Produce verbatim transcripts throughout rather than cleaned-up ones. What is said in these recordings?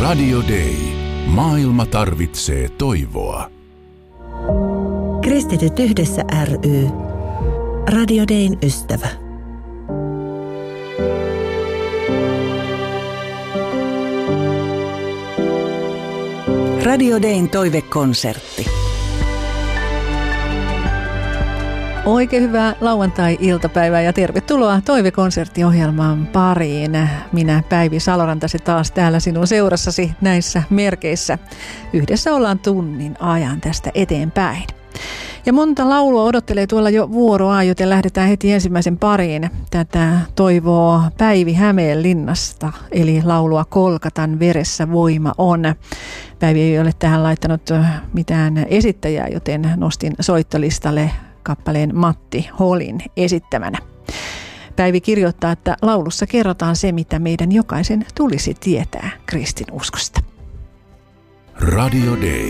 Radio Day. Maailma tarvitsee toivoa. Kristityt yhdessä ry. Radio Dayn ystävä. Radio Dayn toivekonsertti. Oikein hyvää lauantai-iltapäivää ja tervetuloa toivekonserttiohjelmaan pariin. Minä Päivi Salorantasi taas täällä sinun seurassasi näissä merkeissä. Yhdessä ollaan tunnin ajan tästä eteenpäin. Ja monta laulua odottelee tuolla jo vuoroa, joten lähdetään heti ensimmäisen pariin. Tätä toivoo Päivi Hämeenlinnasta, eli laulua Kolkatan veressä voima on. Päivi ei ole tähän laittanut mitään esittäjää, joten nostin soittolistalle kappaleen Matti Holin esittämänä. Päivi kirjoittaa, että laulussa kerrotaan se, mitä meidän jokaisen tulisi tietää kristinuskosta. Radio Day.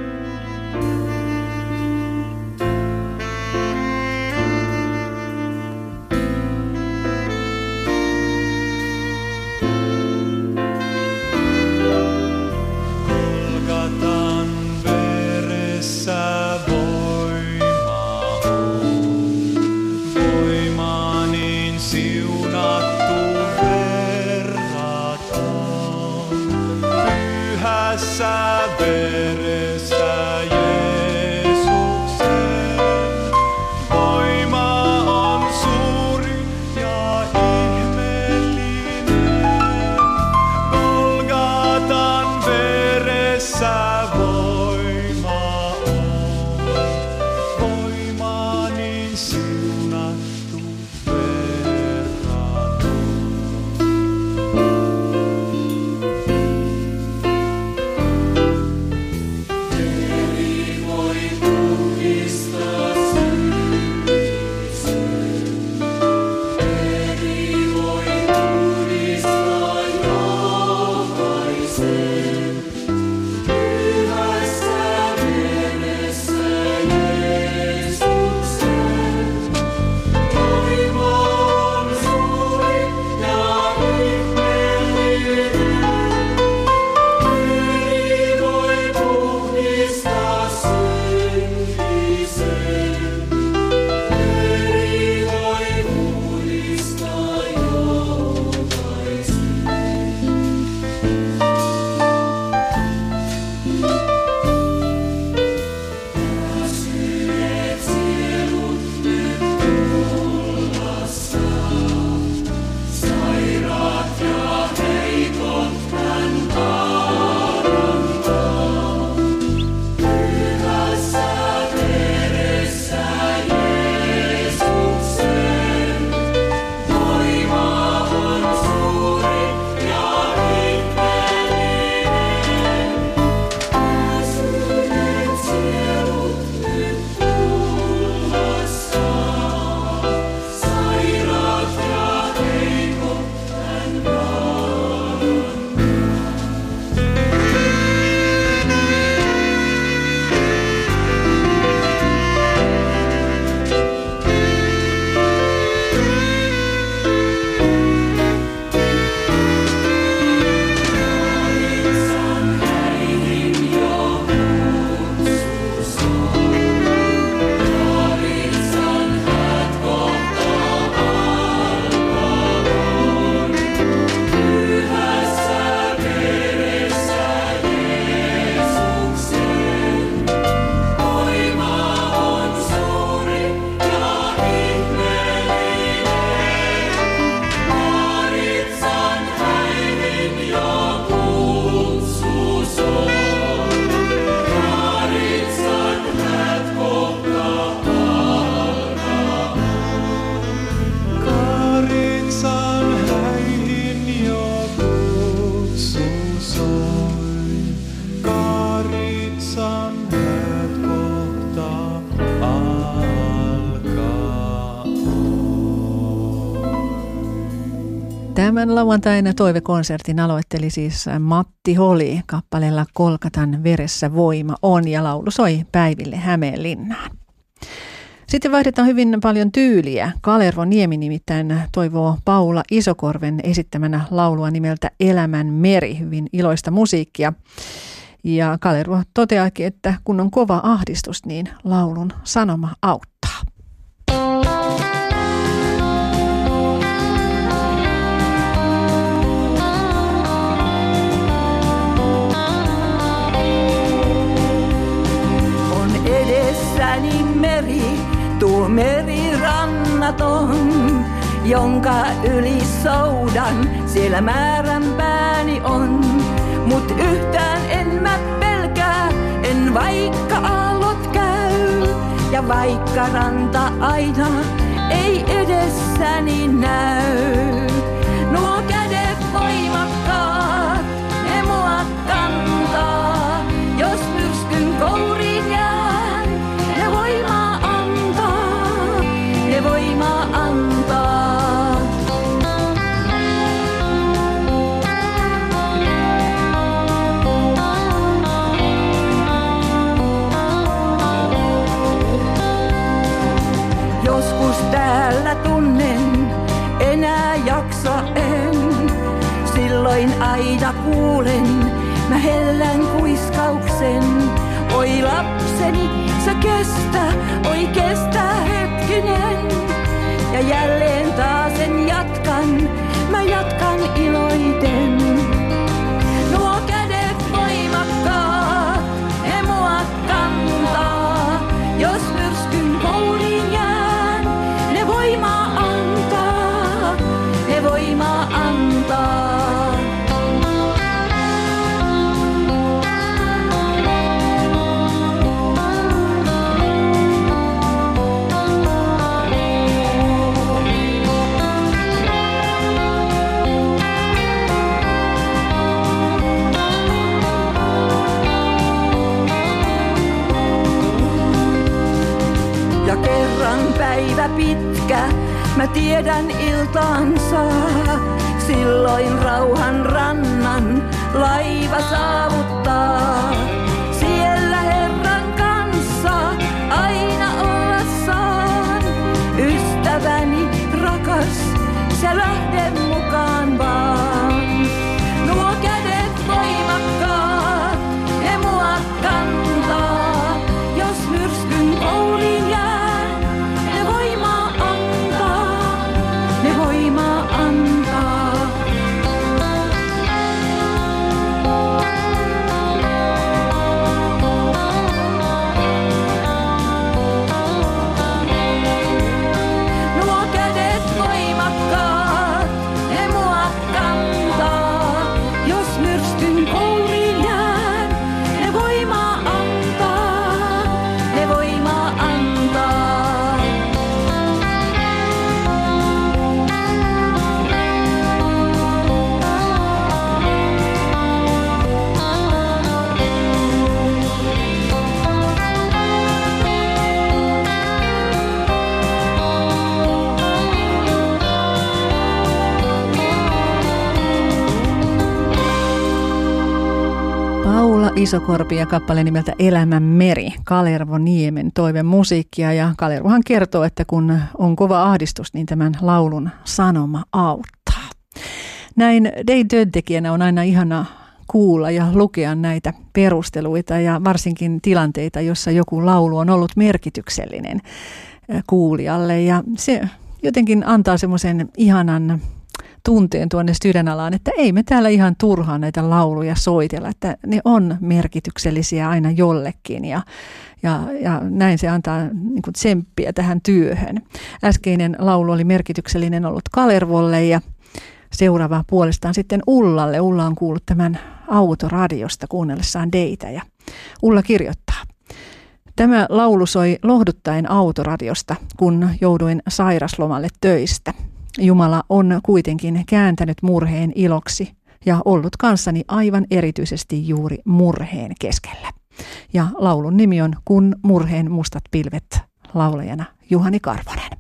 Tämän lauantaina toivekonsertin aloitteli siis Matti Holi kappaleella Kolkatan veressä voima on ja laulu soi Päiville Hämeenlinnaan. Sitten vaihdetaan hyvin paljon tyyliä. Kalervo Niemi nimittäin toivoo Paula Isokorven esittämänä laulua nimeltä Elämän meri, hyvin iloista musiikkia. Ja Kalervo toteaakin, että kun on kova ahdistus, niin laulun sanoma auttaa. On edessäni meri, tuo meri rannaton, jonka yli soudan, siellä määränpääni on. Mut yhtään en mä pelkää, en vaikka aallot käy. Ja vaikka ranta aina ei edessäni näy. Nuo kädet voimakkaat, ne mua kantaa. Jos myrskyn kouriin jään, ne voimaa antaa, ne voimaa antaa. Joskus täällä tunnen, enää jaksa en. Silloin aina kuulen, mä hellän kuiskauksen. Oi lapseni, sä kestä, oi kestä hetkinen. Ja jälleen taasen jatkan, mä jatkan iloiten. Nuo kädet voimakkaat, ne mua kantaa. Jos myrskyn kouriin jään, ne voimaa antaa, ne voimaa antaa. Ja kerran päivä pitkä, mä tiedän iltaansa. Silloin rauhan rannan laiva saavuttaa. Siellä Herran kanssa aina olla saan. Ystäväni rakas, sä lähde mukaan vaan. Nuo kädet voimakkaat, ne mua kantaa. Jos myrskyn kouriin jään, ne voimaa antaa, ne voimaa antaa. Nuo kädet voimakkaat, ne mua kantaa. Jos myrskyn kouriin jään, ne voimaa antaa, ne voimaa antaa. Paula Isokorpi ja kappale nimeltä Elämän meri, Kalervo Niemen toive musiikkia. Ja Kalervohan kertoo, että kun on kova ahdistus, niin tämän laulun sanoma auttaa. Näin Dayn työntekijänä on aina ihana kuulla ja lukea näitä perusteluita ja varsinkin tilanteita, jossa joku laulu on ollut merkityksellinen kuulijalle. Ja se jotenkin antaa semmoisen ihanan tunteen tuonne sydänalaan, että ei me täällä ihan turhaan näitä lauluja soitella, että ne on merkityksellisiä aina jollekin ja, ja, ja näin se antaa niin kuin tsemppiä tähän työhön. Äskeinen laulu oli merkityksellinen ollut Kalervolle ja seuraava puolestaan sitten Ullalle. Ulla on kuullut tämän autoradiosta kuunnellessaan Daytä ja Ulla kirjoittaa. Tämä laulu soi lohduttaen autoradiosta, kun jouduin sairaslomalle töistä. Jumala on kuitenkin kääntänyt murheen iloksi ja ollut kanssani aivan erityisesti juuri murheen keskellä. Ja laulun nimi on Kun murheen mustat pilvet, laulajana Juhani Karvonen.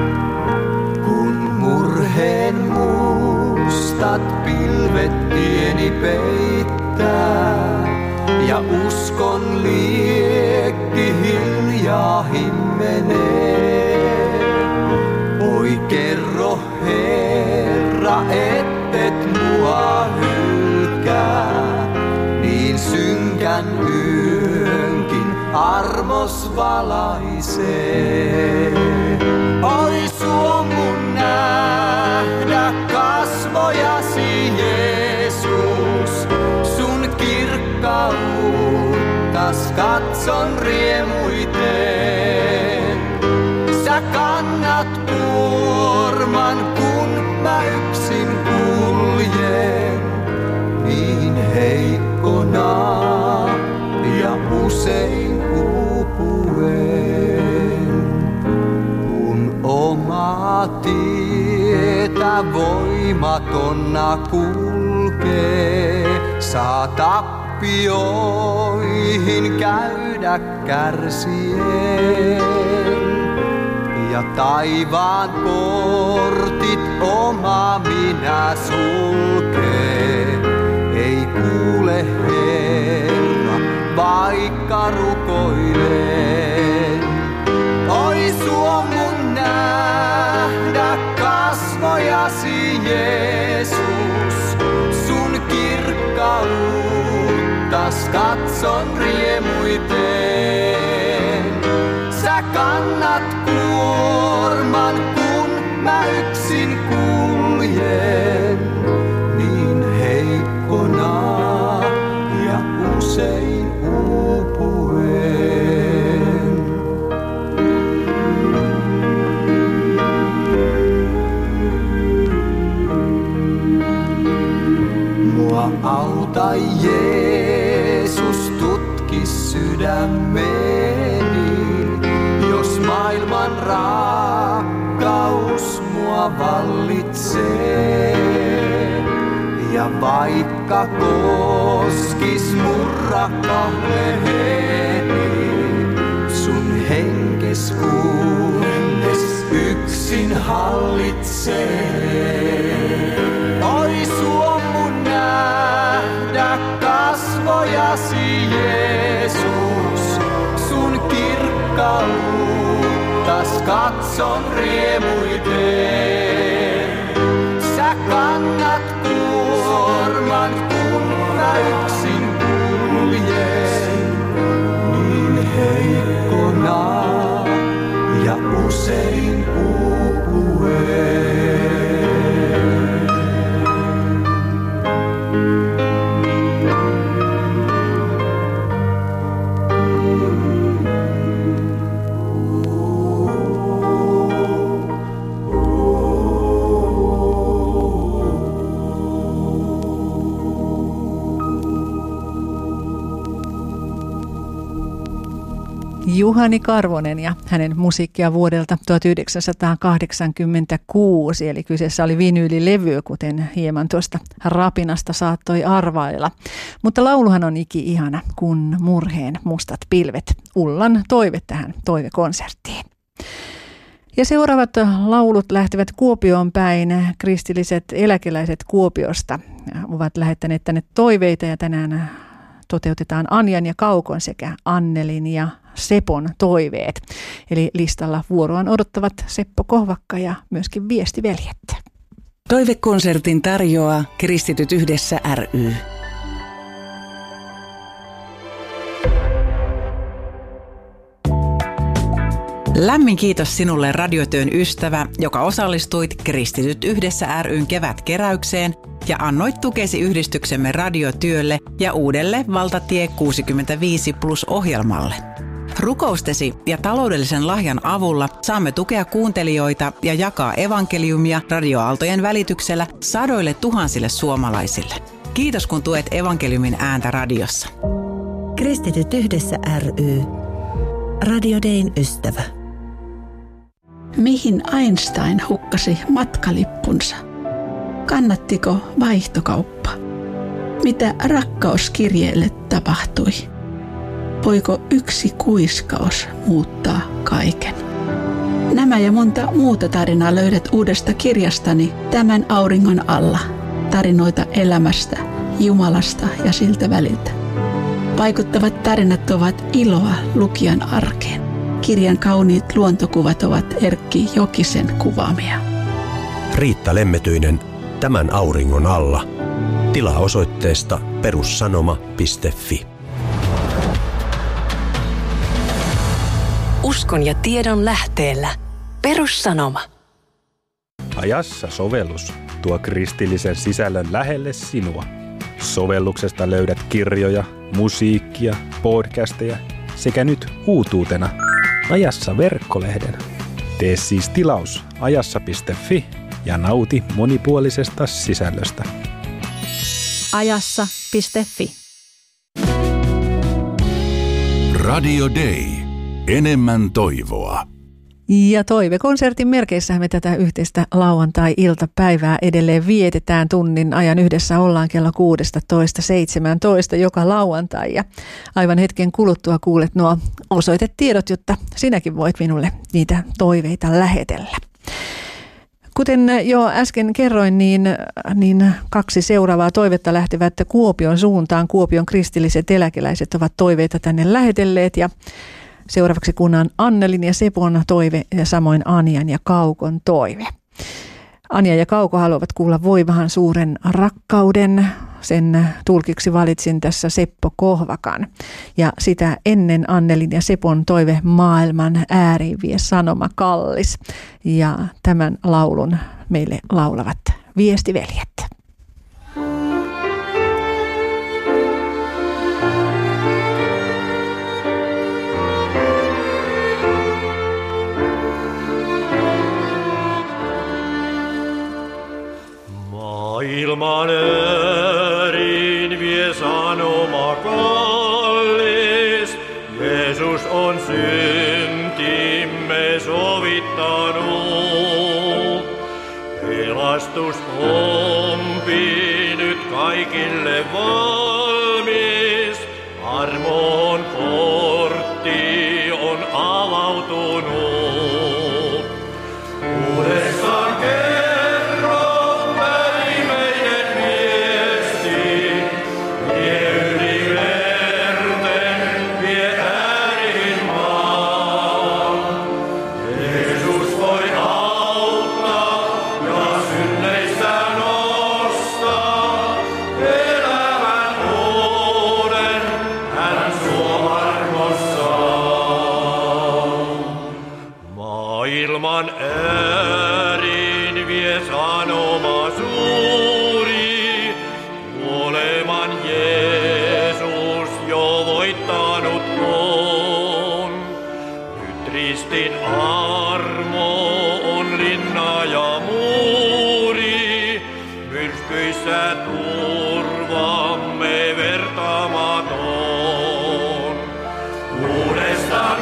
Kun murheen mustat pilvet tie ja himmenee. Oi kerro Herra, ettet mua hylkää, niin synkän yönkin armos valaisee. Oi suo mun nähdä kasvojasi Jeesus, sun kirkkauttas katson riemuiten. Sä kannat kuorman, kun mä yksin kuljen, niin heikkona ja usein uupuen. Kun omaa tietä voimatonna kulkee, saa tappioihin käydä kärsien. Ja taivaan portit oma minä sulkee, ei kuule Herra, vaikka rukoilen. Oi suo mun nähdä kasvojasi Jeesus, sun kirkkauttas katson riemuiten. Sä kannat kuorman, kun mä yksin kuljen, niin heikkona ja usein uupuen. Mua auta Jeesus, tutki sydämeni, jos maailman rakkaus mua vallitsee. Ja vaikka koskis mun rakkaudeni, sun henkes kunnes yksin hallitsee. Oi suo mun nähdä kasvojasi Jeesus, sun kirkkauttas katson riemuiten. Sä kannat kuorman, kun mä yksin kuljen, niin heikkona ja usein uupuen. Juhani Karvonen ja hänen musiikkia vuodelta tuhatyhdeksänsataakahdeksankymmentäkuusi, eli kyseessä oli vinyylilevy, kuten hieman tuosta rapinasta saattoi arvailla. Mutta lauluhan on iki-ihana, kun murheen mustat pilvet. Ullan toive tähän toivekonserttiin. Ja seuraavat laulut lähtevät Kuopioon päin. Kristilliset eläkeläiset Kuopiosta ovat lähettäneet tänne toiveita ja tänään toteutetaan Anjan ja Kaukon sekä Annelin ja Sepon toiveet. Eli listalla vuoroaan odottavat Seppo Kohvakka ja myöskin Viestiveljet. Toivekonsertin tarjoaa Kristityt yhdessä ry. Lämmin kiitos sinulle radiotyön ystävä, joka osallistuit Kristityt yhdessä ry:n kevätkeräykseen ja annoit tukesi yhdistyksemme radiotyölle ja uudelle Valtatie kuusikymmentäviisi plus -ohjelmalle. Rukoustesi ja taloudellisen lahjan avulla saamme tukea kuuntelijoita ja jakaa evankeliumia radioaaltojen välityksellä sadoille tuhansille suomalaisille. Kiitos kun tuet evankeliumin ääntä radiossa. Kristityt yhdessä ry. Radio Dayn ystävä. Mihin Einstein hukkasi matkalippunsa? Kannattiko vaihtokauppa? Mitä rakkauskirjeelle tapahtui? Voiko yksi kuiskaus muuttaa kaiken? Nämä ja monta muuta tarinaa löydät uudesta kirjastani Tämän auringon alla. Tarinoita elämästä, Jumalasta ja siltä väliltä. Vaikuttavat tarinat ovat iloa lukijan arkeen. Kirjan kauniit luontokuvat ovat Erkki Jokisen kuvaamia. Riitta Lemmetyinen, Tämän auringon alla. Tilaa osoitteesta perussanoma piste fi. Uskon ja tiedon lähteellä. Perussanoma. Ajassa-sovellus tuo kristillisen sisällön lähelle sinua. Sovelluksesta löydät kirjoja, musiikkia, podcasteja sekä nyt uutuutena Ajassa verkkolehden. Tee siis tilaus ajassa piste fi ja nauti monipuolisesta sisällöstä. ajassa piste fi. Radio Day. Enemmän toivoa. Ja toivekonsertin merkeissä me tätä yhteistä lauantai-iltapäivää edelleen vietetään. Tunnin ajan yhdessä ollaan kello kuusitoista seitsemäntoista joka lauantai. Ja aivan hetken kuluttua kuulet nuo osoitetiedot, jotta sinäkin voit minulle niitä toiveita lähetellä. Kuten jo äsken kerroin, niin, niin kaksi seuraavaa toivetta lähtevät Kuopion suuntaan. Kuopion kristilliset eläkeläiset ovat toiveita tänne lähetelleet ja seuraavaksi kunnan Annelin ja Sepon toive ja samoin Anjan ja Kaukon toive. Anja ja Kauko haluavat kuulla Voimahan suuren rakkauden. Sen tulkiksi valitsin tässä Seppo Kohvakan. Ja sitä ennen Annelin ja Sepon toive Maailman ääriin vie sanoma kallis. Ja tämän laulun meille laulavat viestiveljet. Maailman ääriin vie sanoma kallis, Jeesus on syntimme sovittanut. Pelastus ompi nyt kaikille valmis, armon portti on avautunut. Uudestaan ääriin vie sanoma suuri, kuoleman Jeesus jo voittanut on. Nyt ristin armo on linna ja muuri, myrskyissä turvamme vertamaton. Uudestaan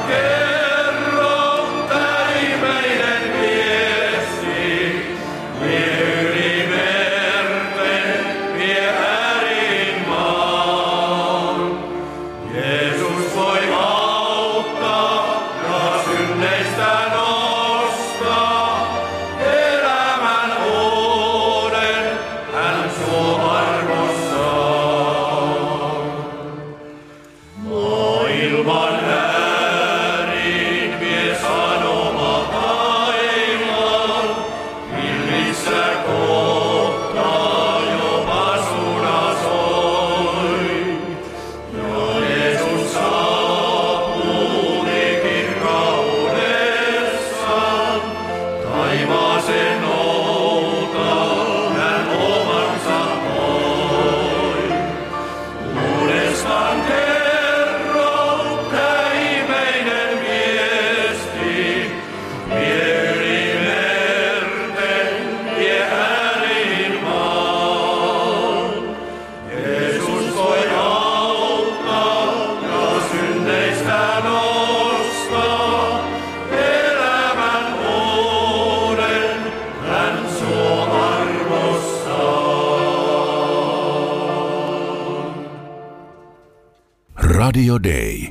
Radio Day.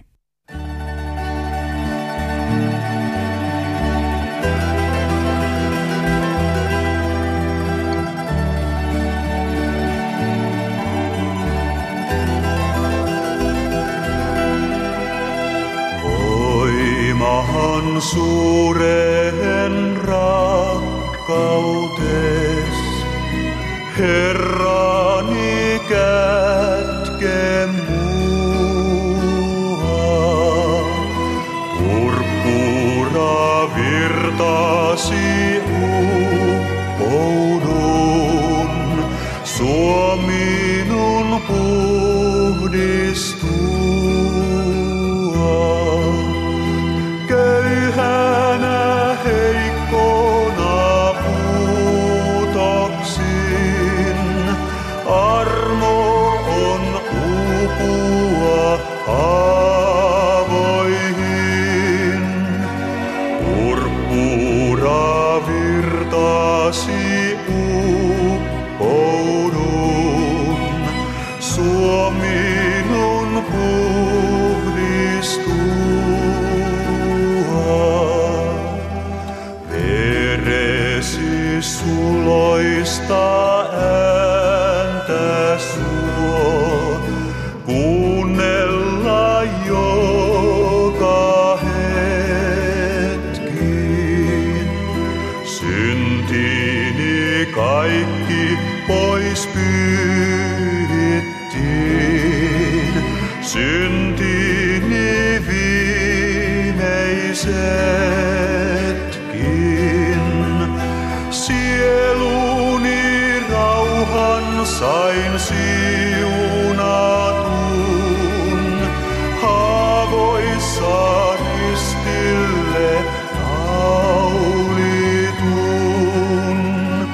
Voima maahan suureen rakkautes. Herrani kätke mua, purppura virtasi uppoudun, suo minun puhdistua. Köyhänä heikkona puutoksin, armo on upua haavoihin. Purppura virtasi uppoudun, suo minun puhdistua. Veresi suloista ääntä suo, kuunnella joka hetki. Syntini kaikki pois pyyhittiin, syntini viimeisetkin. Sieluni rauhan sain siunatun, haavoissa ristille naulitun.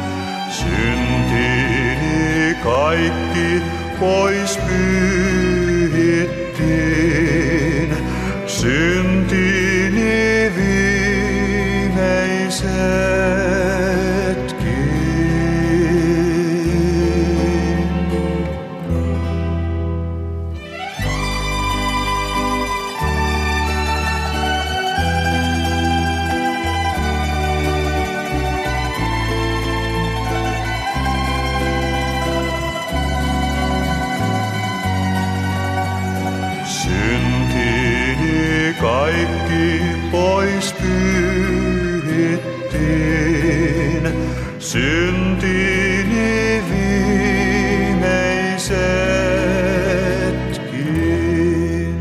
Syntini kaikki pois pyyhittiin, syntini viimeisetkin. Syntini kaikki pois pyyhittiin, syntini viimeisetkin.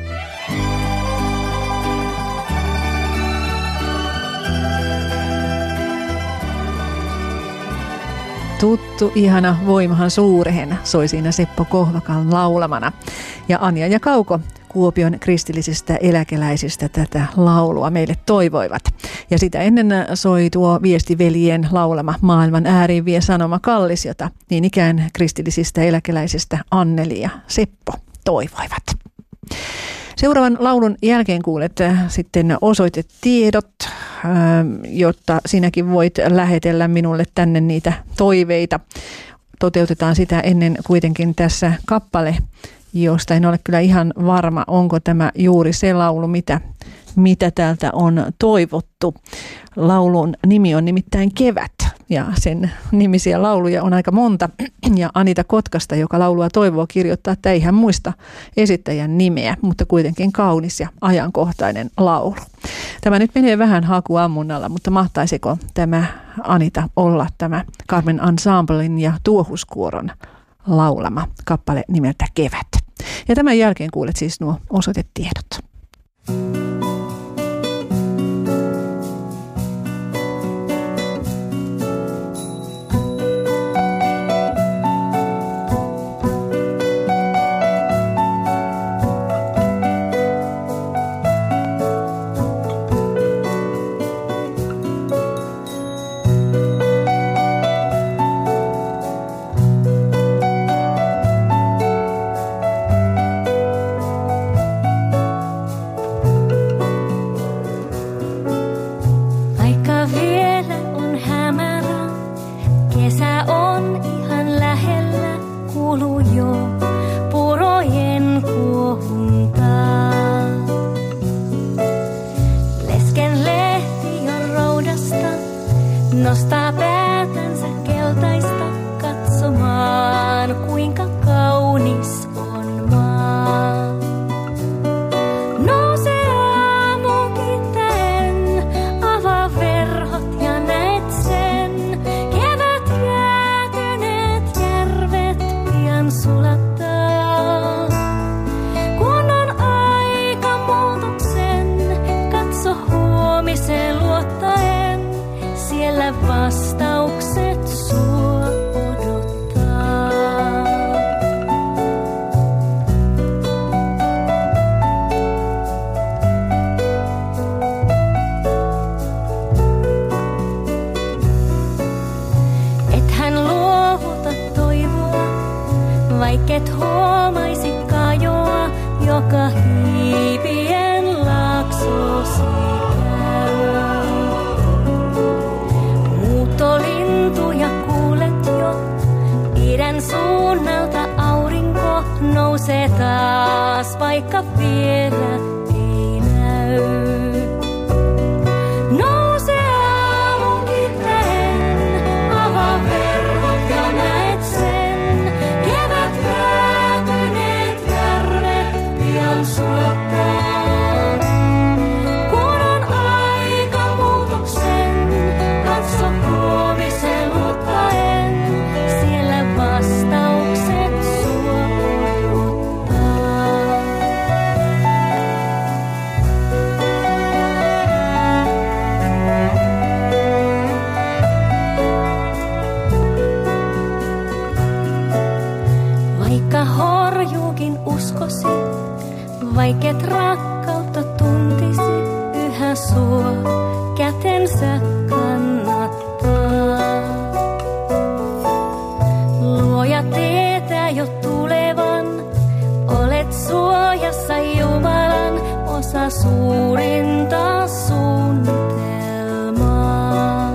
Tuttu, ihana Voimahan suurehen soi siinä Seppo Kohvakan laulamana. Ja Anja ja Kauko Kuopion kristillisistä eläkeläisistä tätä laulua meille toivoivat. Ja sitä ennen soi tuo viestiveljien laulama Maailman ääriin vie sanoma Kallis, jota niin ikään kristillisistä eläkeläisistä Anneli ja Seppo toivoivat. Seuraavan laulun jälkeen kuulet sitten osoitetiedot, jotta sinäkin voit lähetellä minulle tänne niitä toiveita. Toteutetaan sitä ennen kuitenkin tässä kappale, josta en ole kyllä ihan varma, onko tämä juuri se laulu, mitä, mitä täältä on toivottu. Laulun nimi on nimittäin Kevät, ja sen nimisiä lauluja on aika monta. Ja Anita Kotkasta, joka laulua toivoo, kirjoittaa, että ei hän muista esittäjän nimeä, mutta kuitenkin kaunis ja ajankohtainen laulu. Tämä nyt menee vähän hakuammunnalla, mutta mahtaisiko tämä Anita olla tämä Carmen Ensemblen ja Tuohuskuoron laulama kappale nimeltä Kevät. Ja tämän jälkeen kuulet siis nuo osoitetiedot. Nostaa päätänsä keltaista katsomaan, kuinka kaunis on maa. Nousee aamunkin huomiseen luottaen, siellä vastaukset sua odottaa. Et hän luovuta toivoa, vaikket huomaisi kajoa, joka hiipien laaksosi käy. Muuttolintuja kuulet jo, idän suunnalta aurinko nousee taas, vaikka vielä ei näy. Nouse aamun kiteen, avaa verhot ja näet sen, kevät päätyneet järvet pian sulottaa. Kun on aika muutoksen, katso huomiseen luottaen, siellä vastaukset sua odottaa. Vaikka horjuukin uskosi, vaiket rakkautta tuntisi, yhä sua kätensä kannattaa. Luoja tietää jo tulevan, olet suojassa Jumalan, osa suurinta suunnitelmaa.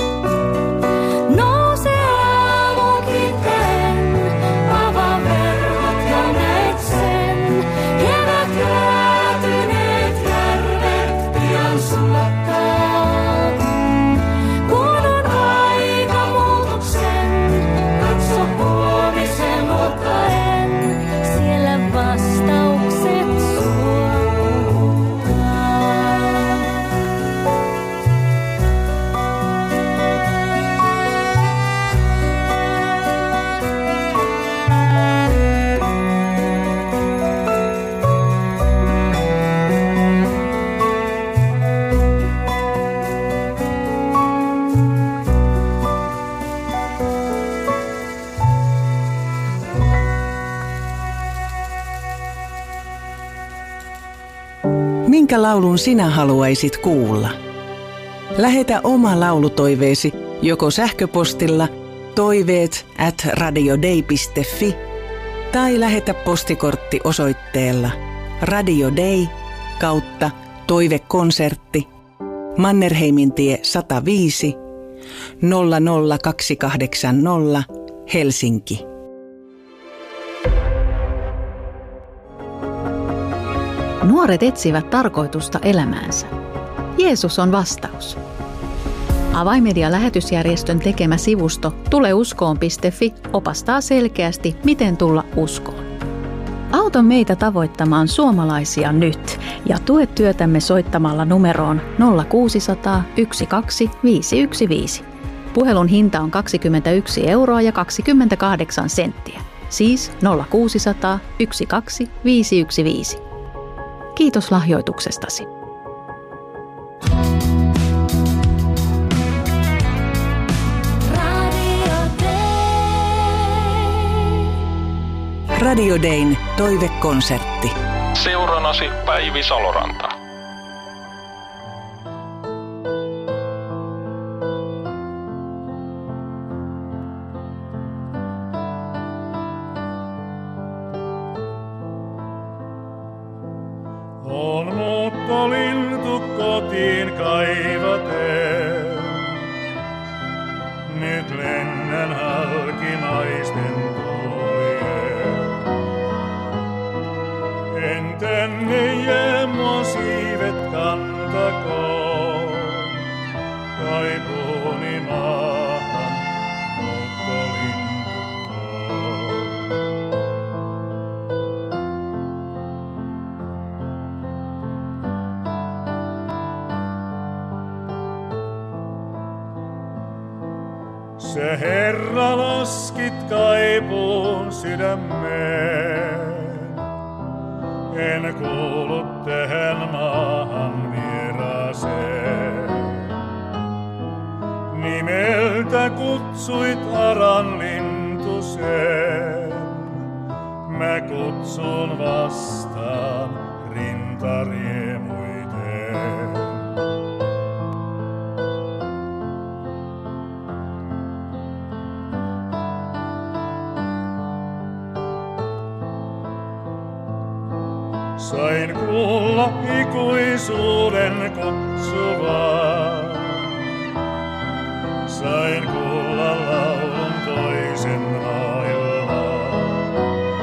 Nouse aamun kiteen, avaa verhot ja näet sen, kevät jäätyneet järvet pian sulottaa. Kun on aika muutoksen, katso huomiseen luottaen, siellä vastaukset sua odottaa. Minkä laulun sinä haluaisit kuulla? Lähetä oma laulutoiveesi joko sähköpostilla toiveet at radiodei piste fi tai lähetä postikortti osoitteella Radio Day kautta toivekonsertti Mannerheimintie sata viisi nolla nolla kaksi kahdeksan nolla Helsinki. Nuoret etsivät tarkoitusta elämäänsä. Jeesus on vastaus. Avaimedia-lähetysjärjestön tekemä sivusto tuleuskoon piste fi opastaa selkeästi, miten tulla uskoon. Auta meitä tavoittamaan suomalaisia nyt ja tue työtämme soittamalla numeroon nolla kuusi nolla nolla yksi kaksi viisi yksi viisi. Puhelun hinta on kaksikymmentäyksi euroa ja kaksikymmentäkahdeksan senttiä, siis nolla kuusi nolla nolla yksi kaksi viisi yksi viisi. Kiitos lahjoituksestasi. Radio Dayn toivekonsertti. Seuranasi Päivi Saloranta. On muuttolintu kotiin kaivaten. Nyt lennän halki naisten tuolien. En tänne jää, mua siivet kantakoon. Kaipuuni maahan, muuttolintu on. Se Herra laskit kaipuun sydämeen. En kuulu tähän maahan vieraaseen. kutsuit aran lintuseen, mä kutsun vastaan rintariemuiten. Sain kuulla ikuisuuden kutsuvaa. Sain kuulla laulun toisen maailmaan.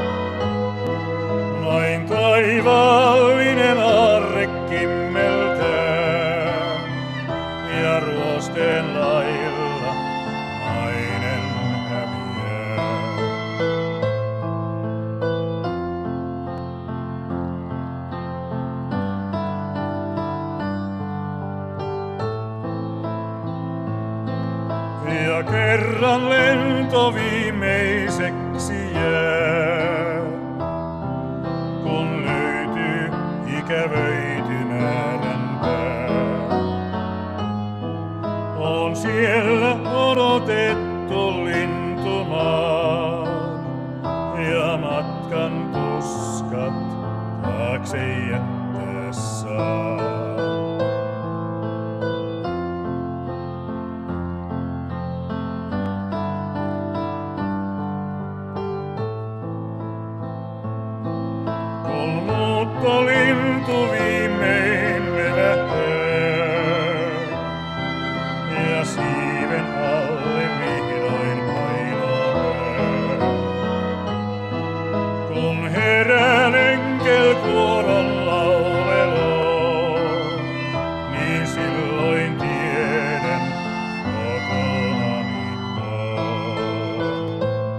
Noin taivaallinen aarre kimmeltää ja ruosteen lailla nainen häviää. Ja kerran lento viimeiseksi jää, kun löytyy ikävöity määränpää. On siellä odotettu lintumaan ja matkan tuskat taakse jättää saa. Lintu viimein levähtää ja siiven alle vihdoin painaa. Kun herään enkelkuoron lauleloon, niin silloin tiedän kotonani oon.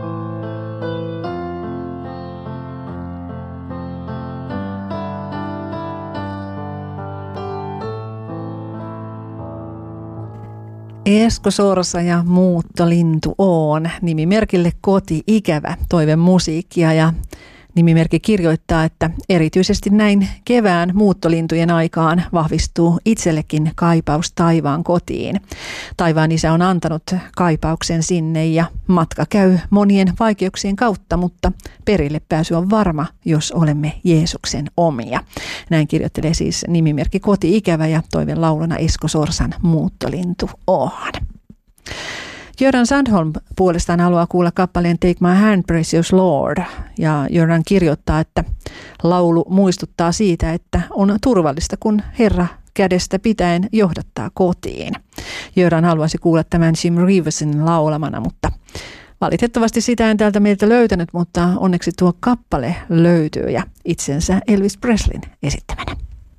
Esko Sorsa ja Muuttolintu on nimimerkille Koti-ikävä toivemusiikkia ja nimimerkki kirjoittaa, että erityisesti näin kevään muuttolintujen aikaan vahvistuu itsellekin kaipaus taivaan kotiin. Taivaan isä on antanut kaipauksen sinne ja matka käy monien vaikeuksien kautta, mutta perille pääsy on varma, jos olemme Jeesuksen omia. Näin kirjoittelee siis nimimerkki Koti-ikävä ja toiveen lauluna Esko Sorsan Muuttolintu on. Göran Sandholm puolestaan haluaa kuulla kappaleen Take My Hand, Precious Lord. Ja Göran kirjoittaa, että laulu muistuttaa siitä, että on turvallista, kun Herra kädestä pitäen johdattaa kotiin. Göran haluaisi kuulla tämän Jim Reevesin laulamana, mutta valitettavasti sitä en täältä meiltä löytänyt, mutta onneksi tuo kappale löytyy ja itsensä Elvis Presleyn esittämänä.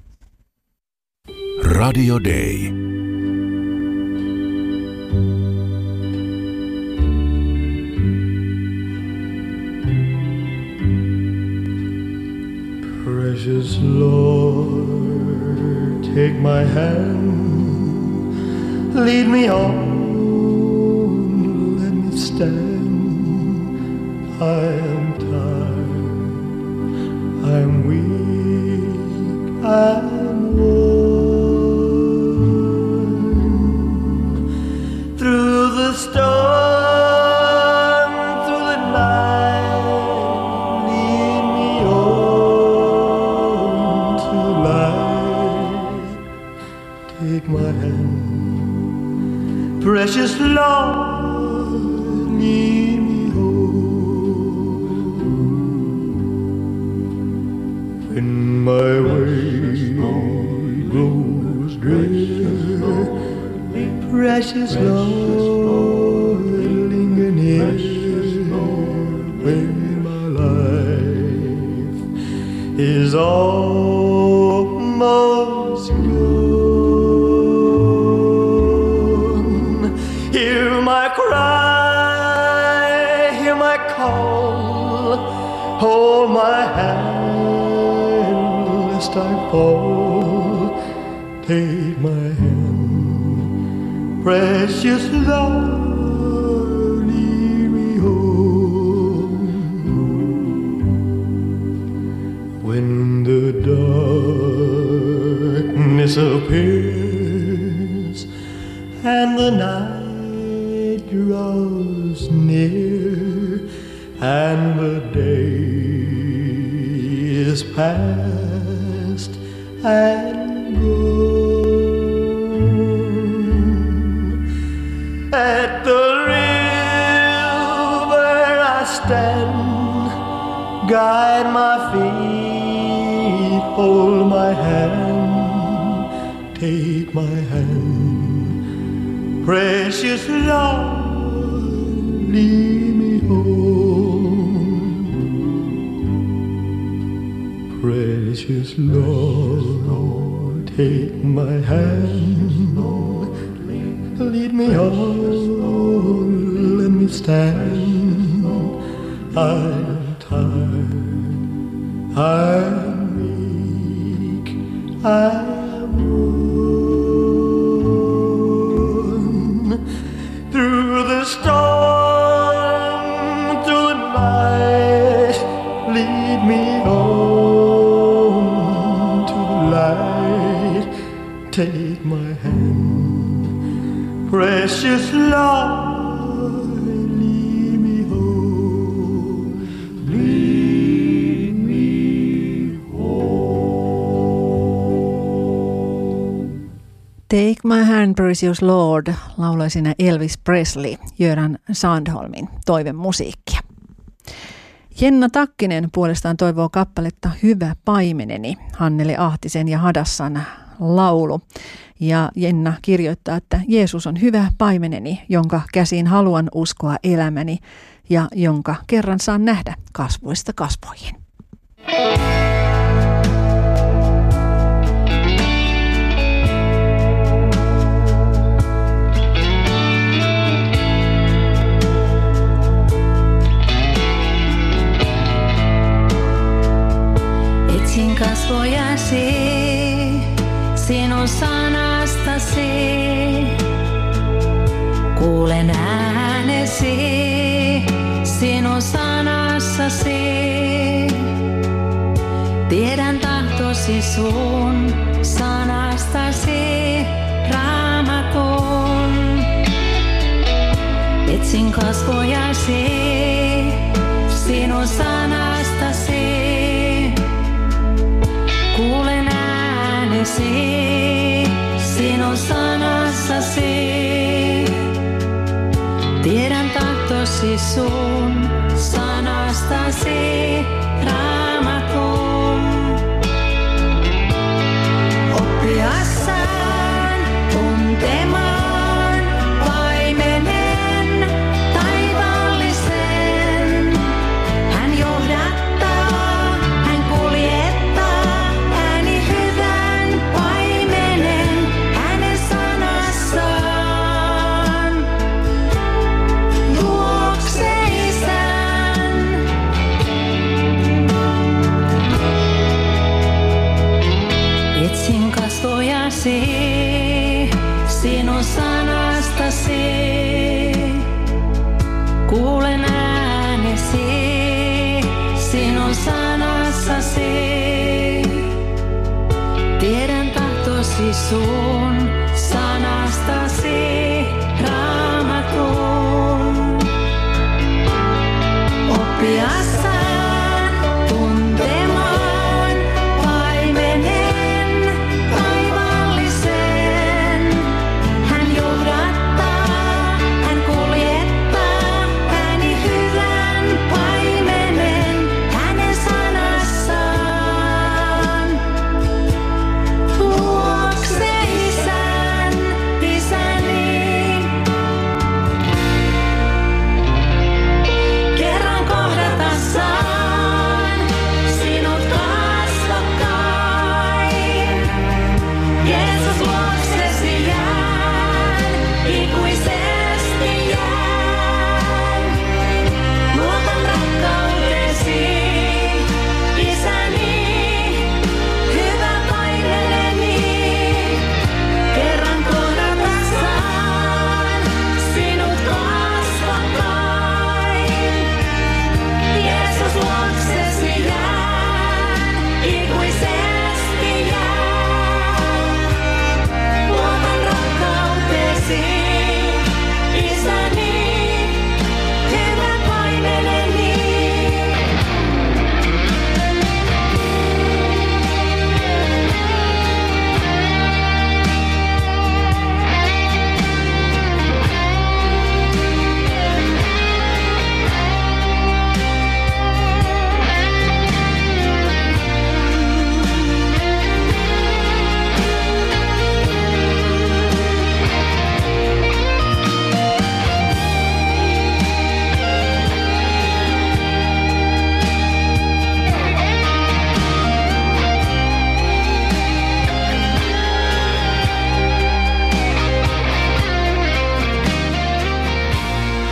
Radio Day. Precious Lord, take my hand, lead me on, let me stand. I am tired, I am weak, I am worn. Through the storm, through the night, lead me on to light. Take my hand, precious Lord, lead me home. When my way grows drear, precious Lord, linger near. When my life is almost gone, hear my cry, hear my call, hold my hand lest I fall. Take my hand, precious Lord, lead me home. When the darkness appears and the night draws near and the day is past and gone. At the river I stand, guide my feet, hold my hand, take my hand, precious Lord, lead me home. Precious Lord, take my hand, lead me on, let me stand. I'm tired, I'm weak, I'm worn. Through the storm, through the night, lead me on to the light. Take my hand, precious Lord, lead me home, lead me home. Take my hand, precious Lord, lauloi siinä Elvis Presley, Göran Sandholmin toivemusiikkia. Jenna Takkinen puolestaan toivoo kappaletta Hyvä paimeneni, Hanneli Ahtisen ja Hadassan laulu. Ja Jenna kirjoittaa, että Jeesus on hyvä paimeneni, jonka käsiin haluan uskoa elämäni ja jonka kerran saan nähdä kasvoista kasvoihin. Etsin kasvojasi, sinun sanastasi, kuulen äänesi, sinun sanassasi. Tiedän tahtosi sun sanastasi, Raamatun. Etsin kasvojasi, sinun sanastasi, kuulen äänesi, sinun sanassasi. Tiedän tahtosi sun sanastasi, Raamatun. Oppiassaan tuntemaan paimenen taivaallisen. Hän johdattaa, hän kuljettaa, ääni hyvän paimenen hänen sanassaan. Luokse Isän. Etsin kasvojasi, sinun sanastasi, kuulen äänesi, sinun sanassasi. Tiedän tahtosi sun sanastasi, Raamatun. Oppiassaan tuntemaan paimenen taivaallisen. Hän johdattaa, hän kuljettaa, ääni hyvän paimenen hänen sanassaan. Luokse Isän.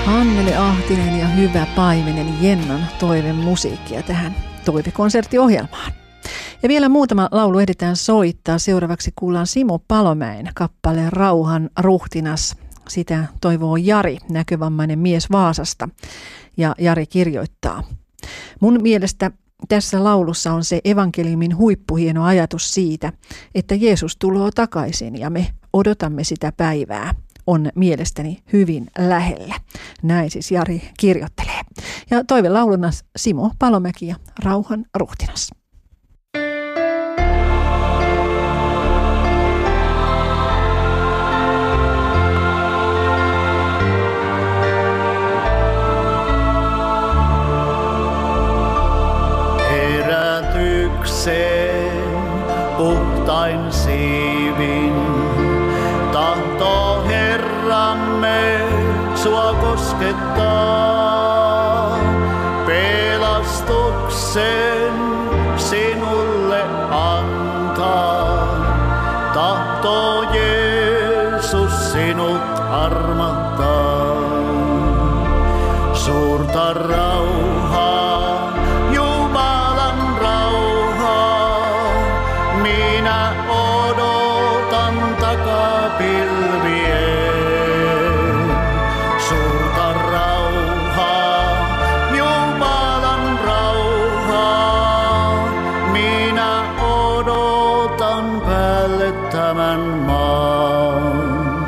Anneli Ahtinen ja Hyvä Paimenen Jennan toivemusiikkia tähän toivekonserttiohjelmaan. Ja vielä muutama laulu ehditään soittaa. Seuraavaksi kuullaan Simo Palomäen kappale Rauhan ruhtinas. Sitä toivoo Jari, näkövammainen mies Vaasasta. Ja Jari kirjoittaa: mun mielestä tässä laulussa on se evankeliumin huippuhieno ajatus siitä, että Jeesus tulee takaisin ja me odotamme sitä päivää. On mielestäni hyvin lähellä. Näin siis Jari kirjoittelee. Ja toivelauluna Simo Palomäki ja Rauhan ruhtinas. Herätykseen puhtain siivin tahtoo Herramme sua koskettaa. Pelastuksen sinulle antaa. Tahtoo Jeesus sinut armahtaa. Suurta rauhaa, Jumalan rauhaa, minä odotan takapilvien. Suurta rauhaa, Jumalan rauhaa, minä odotan päälle tämän maan.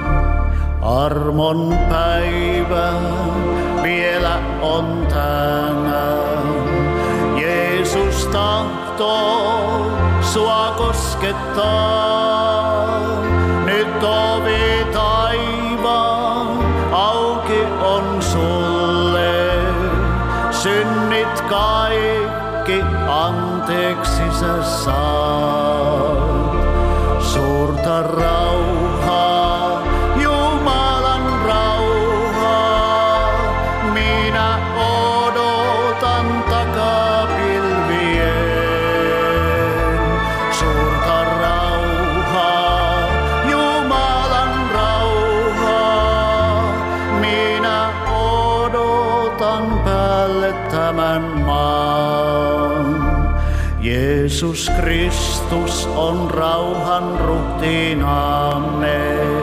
Armon päivä vielä on tänään. Jeesus tahtoo sua koskettaa. Nyt ovi taivaan auki on sulle. Synnit kaikki anteeksi sä saat. Suurta rauhaa, Jumalan rauhaa, minä odotan takapilvien. Suurta rauhaa, Jumalan rauhaa, minä odotan päälle tämän maan. Jeesus Kristus on rauhan ruhtinaamme.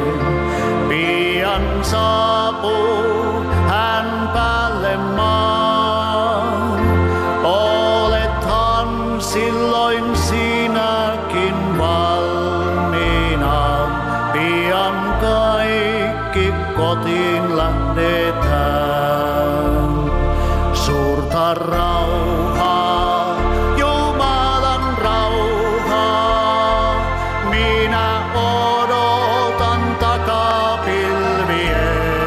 Pian saapuu hän päälle maan. Olethan silloin sinäkin valmiina. Pian kaikki kotiin lähdetään. Suurta rauhaa, Jumalan rauhaa, minä odotan takapilvien.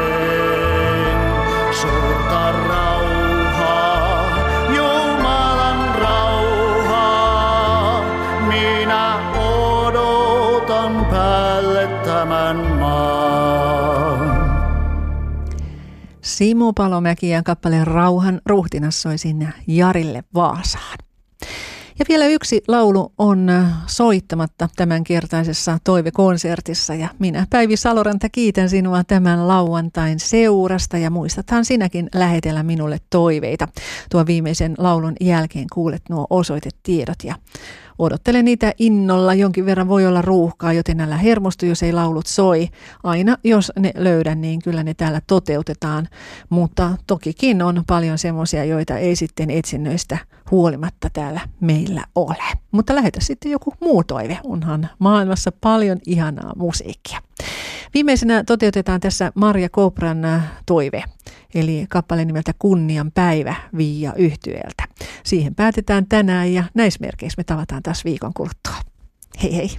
Suurta rauhaa, Jumalan rauhaa, minä odotan päälle tämän maan. Simo Palomäki ja kappaleen Rauhan ruhtinas soi sinne Jarille Vaasaan. Ja vielä yksi laulu on soittamatta tämänkertaisessa toivekonsertissa ja minä Päivi Saloranta kiitän sinua tämän lauantain seurasta ja muistathan sinäkin lähetellä minulle toiveita. Tuo viimeisen laulun jälkeen kuulet nuo osoitetiedot ja odottele niitä innolla. Jonkin verran voi olla ruuhkaa, joten älä hermostu, jos ei laulut soi. Aina jos ne löydän, niin kyllä ne täällä toteutetaan. Mutta tokikin on paljon semmoisia, joita ei sitten etsinnöistä huolimatta täällä meillä ole. Mutta lähetä sitten joku muu toive. Onhan maailmassa paljon ihanaa musiikkia. Viimeisenä toteutetaan tässä Marja Kopran toive, eli kappale nimeltä Kunnian päivä Viia yhtyeeltä. Siihen päätetään tänään ja näissä merkeissä me tavataan taas viikon kuluttua. Hei hei!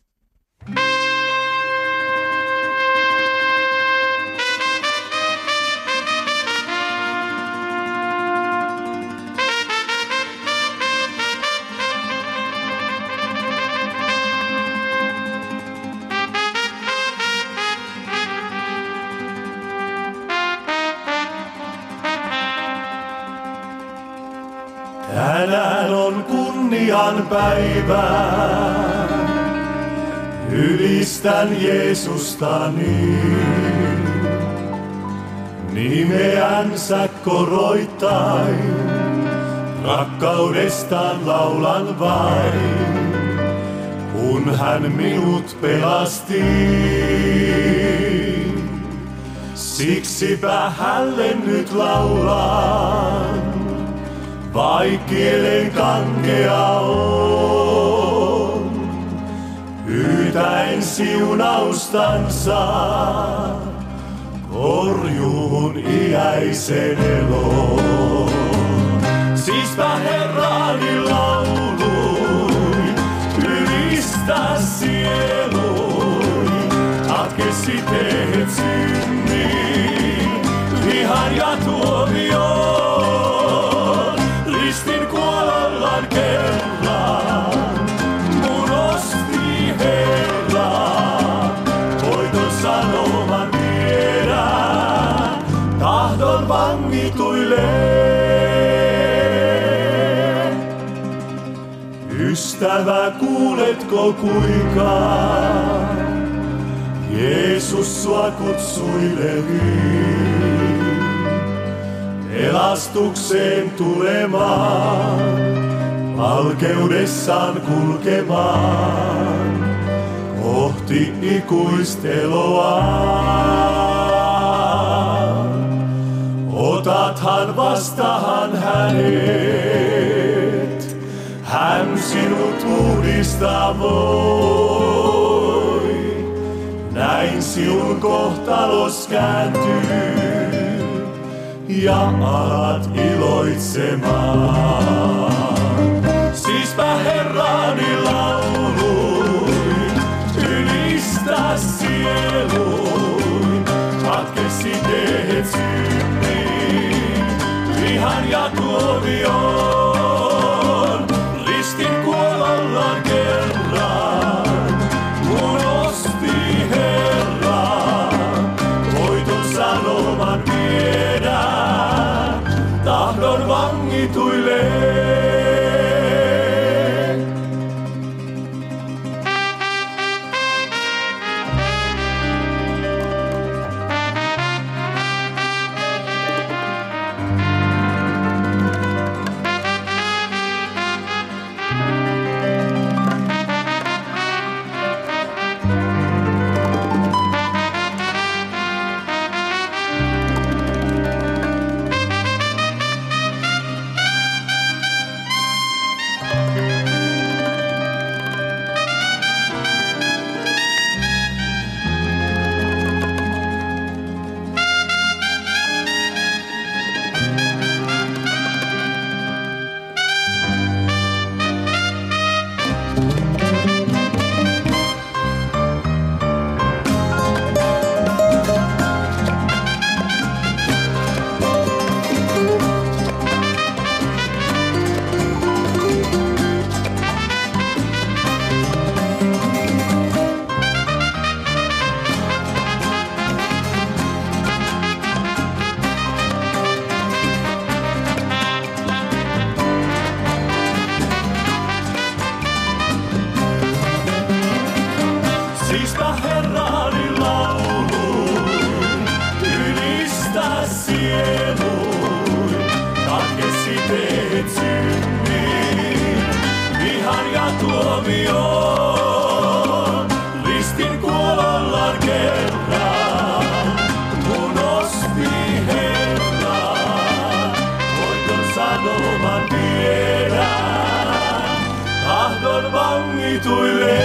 Tänään on kunnian päivä, ylistän Jeesusta niin. Nimeänsä koroittain, rakkaudestaan laulan vain, kun hän minut pelasti. Siksipä hänelle nyt laulan, vaik kielen kankea on, pyytäen siunaustansa korjuun iäisen eloon. Siispä Herrani lauluin, ylistä sieluin, katkesi teet synnin, vihan ja tuomion. Ristin kuolollaan kerran, mun osti Herra, voiton sanoman viedä, tahdon vangituille. Ystävä, kuuletko kuinka Jeesus sua kutsuileviin pelastukseen tulemaan, valkeudessaan kulkemaan kohti ikuisteloa. Otathan vastahan hänet, hän sinut uudistaa voi. Näin sinun kohtalos kääntyy ja alat iloitsemaan. Siispä Herrani lauluin, ylistä sieluin, katkesi teet synnin, vihan ja tuomion. Ristin kuolollaan kerran, mun osti Herra, voiton sanoman viedä, tahdon vangituille. Siispä Herrani lauluin, ylistä sieluin, katkesi teet synnin, vihan ja tuomion. Ristin kuolollaan kerran, mun osti Herra, voiton sanoman viedä, tahdon vangituille.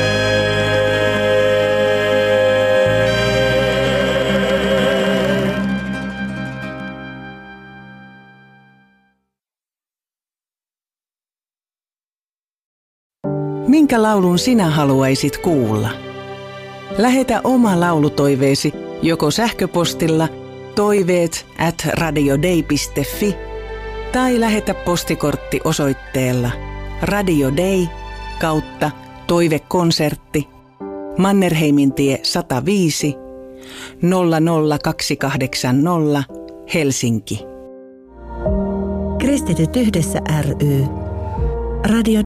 Minkä laulun sinä haluaisit kuulla? Lähetä oma laulutoiveesi joko sähköpostilla toiveet at radiodei piste fi tai lähetä postikortti osoitteella Radio Day kautta toivekonsertti Mannerheimintie sata viisi nolla nolla kaksi kahdeksan nolla Helsinki. Kristityt yhdessä ry. Radio